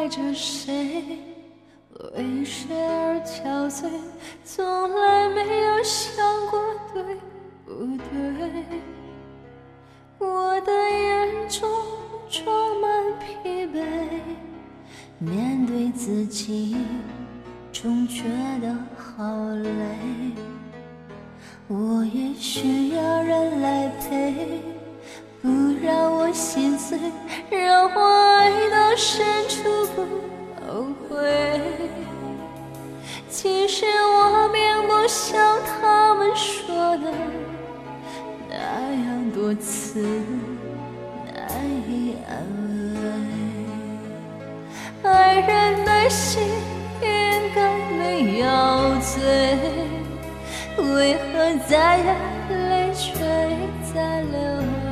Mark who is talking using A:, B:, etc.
A: 爱着谁，为谁而憔悴，从来没有想过对不对。我的眼中装满疲惫，面对自己总觉得好累。我也需要人来陪，不让我心碎，让我爱到深处不后悔。其实我并不像他们说的那样多次难以安慰。爱人的心应该没有罪，为何在眼泪却在流泪？